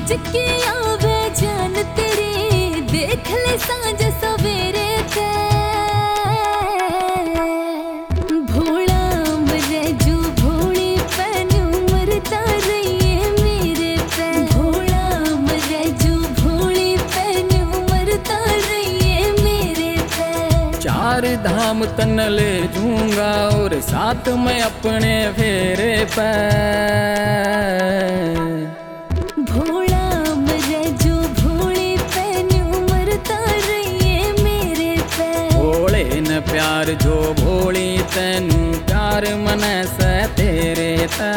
के आवे जान तेरी, देख ले सांझ सवेरे ते। भोला मरे जो भोली पैनू मरता रहिए मेरे पे। भोला मरे जो भोली पैनू मरता रहिए मेरे पे। चार धाम तन ले जूंगा और साथ में अपने फेरे पे। भोला मरे जो भोली पैनू मरता रहिए मेरे पे। भोले न प्यार जो भोली तैनू प्यार मन से तेरे ते।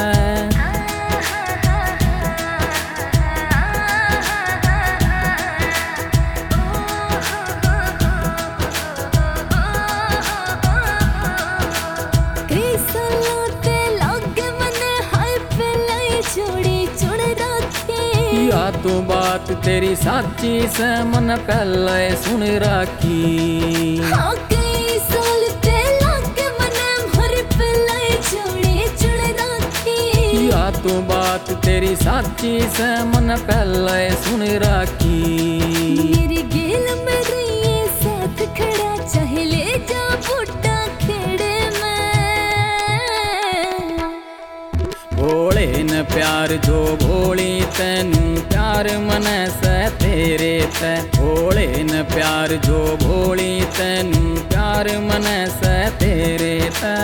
या तो बात तेरी साची से मन पहले सुन राखी। हाँ कई साल ते लागे मने भर पहले जोड़ी जुड़ राखी। या तो बात तेरी साची से मन पहले सुन राखी। मेरे गेल में रहिए साथ खड़ा, चाहे ले जा बूटा खेड़े में। भोले न प्यार जो भोली तैनू प्यार मन से तेरे ते। भोले न प्यार जो भोली तैनू प्यार मन से तेरे ते।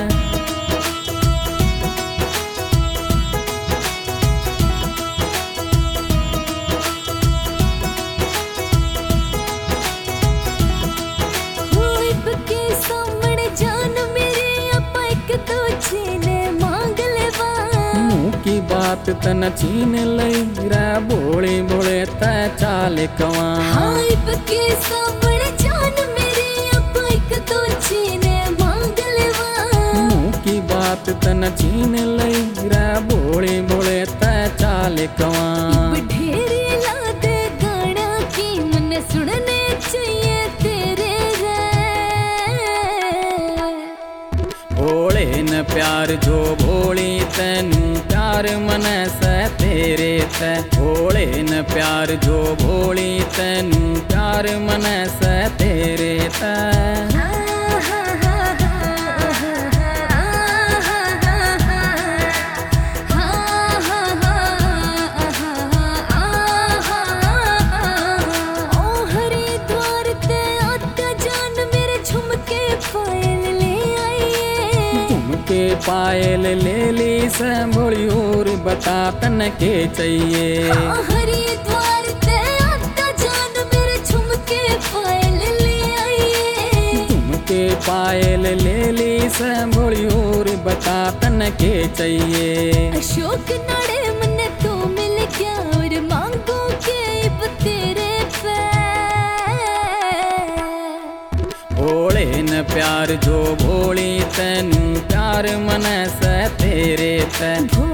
की बात तन छीन लई रे भोले भोले तै चाल कवा। हाइप के सामने जान मेरे अपा एक तो छीने मांग लेवा। मुंह की बात तन छीन लई रे भोले भोले तै चाल कवा। ढेरे ला दे गाना की मन सुनने चाहिए तेरे रे। भोले न प्यार जो भोली तैनू प्यार मन से तेरे ते। भोले न प्यार जो भोली तैनू प्यार मन से तेरे ते। हरिद्वार ते आता जान मेरे झुमके पायल ले आइए। झुमके पायल ले ली से भोली और बता तन के चाहिए। हरिद्वार ते आता जान मेरे झुमके पायल ले आइए। झुमके पायल ले ली से भोली और बता तन के चाहिए। अशोक नाड़े मन तो मिल गया और मांगो के अब तेरे पे। भोले न प्यार जो भोली तैनू प्यार मन से तेरे ते।